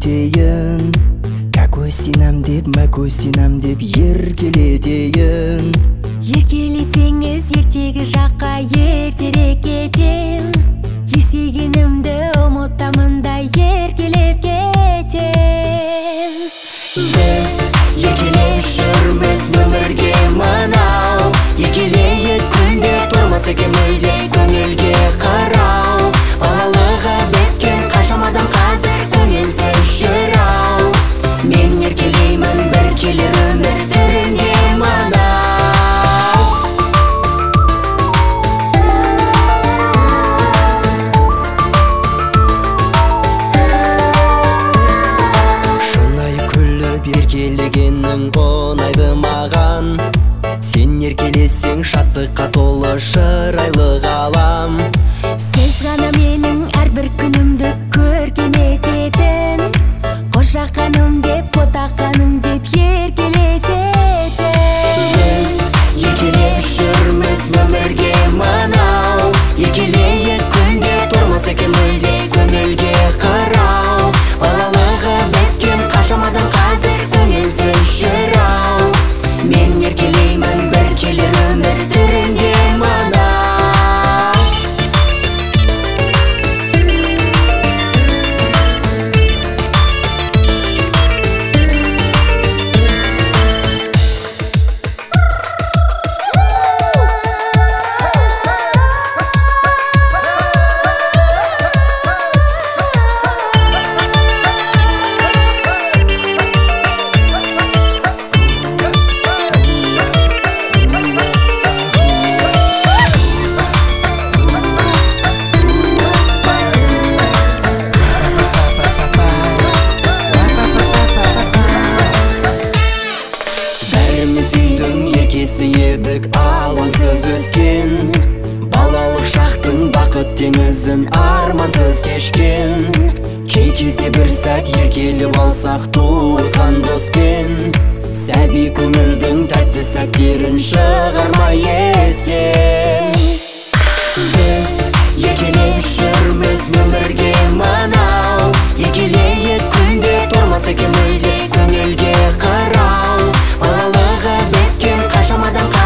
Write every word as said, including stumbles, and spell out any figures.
кетейін, какой сенам деп, макой сенам деп еркелетейін. Еркелетеңіз ертегі жаққа ертерек кетем, есейгенімді ұмытамын да еркелеп кетем. Біз еркелеп жүрміз өмірге мынау, еркелейік күнде тұрмаса көңілде, көңілге қарау. Балалығы біткен қашамадан қазір көңілсіз жүр ау. Мен еркелеймін бір келер өмір түрінде мынау. Шынайы күліп еркелегенің ұнайды маған. Сен еркелесең шаттыққа толы шырайлы ғалам. Сіз ғана менің әрбір күнімді көркем ететін, қожа ханым деп, бота ханым деп еркелететін. Біз еркелеп жүрміз өмірге мынау, еркелейік күнде тұрмаса көңілде, көңілге қарау. Балалығы біткен қашамадан қазір көңілсіз жүр ау. Мен еркелеймін бір келер өмір түрінде мынау. Едік алаңсыз өскен, балалық шақтың бақыт теңізін армансыз кешкен. Кей кезде бір сәт еркеліп алсақ туысқан доспен, сәби көңілдің тәтті сәттерін шығармай естен. Біз еркелеп жүрміз өмірге мынау, еркелейік күнде тұрмаса көңілде, көңілге қарау. Балалығы біткен қашамадан